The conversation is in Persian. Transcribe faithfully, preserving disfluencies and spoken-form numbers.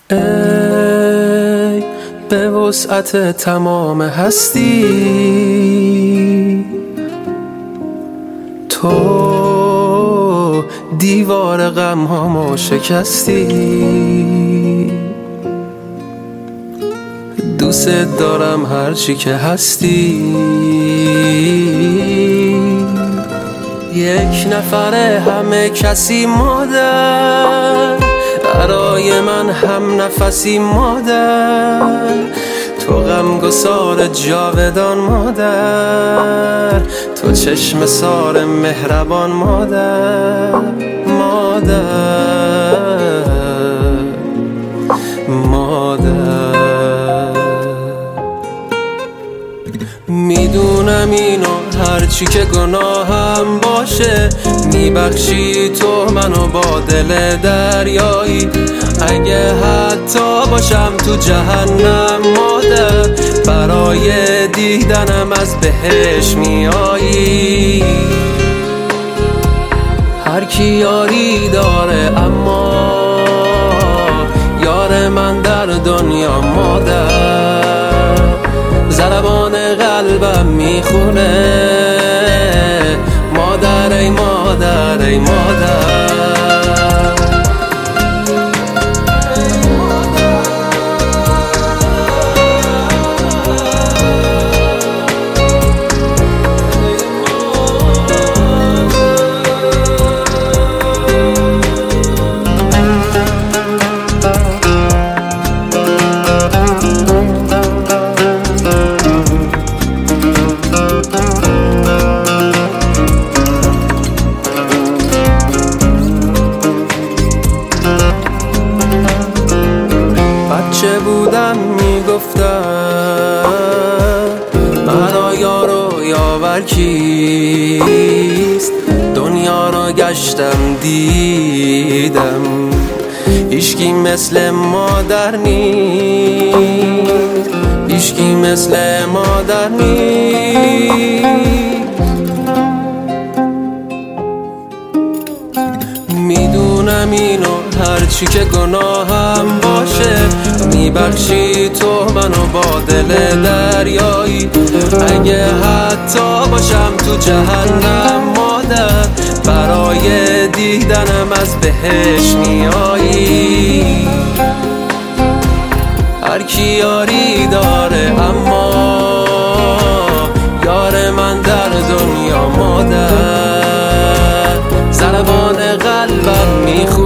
ای به وسعت تمام هستی، تو دیوار غم هامو شکستی. دوست دارم هرچی که هستی، یک نفره همه کسی مادر، برای من هم نفسی مادر، تو غمگسار جاودان مادر، تو چشم سار مهربان مادر. مادر مادر میدونم اینو هرچی که گناهم باشه، میبخشی تو منو با دل دریایی. اگه حتی باشم تو جهنم مادر، برای دیدنم از بهش میایی. هر کی یاری داره اما یار من در دنیا مادر، ضربان قلبم میخونه مادر ای مادر ای مادر. چه بودم میگفتم مرا یارو یاور کیست، دنیا رو گشتم دیدم هیچکی مثل مادر نیست، هیچکی مثل مادر نیست. میدونم اینو هرچی که گناهم باشه، میبخشی تو منو با دل دریایی. اگه حتی باشم تو جهنم مادر، برای دیدنم از بهش میایی. هر کی یاری داره اما یار من در دنیا مادر، ضربان قلبم میخونه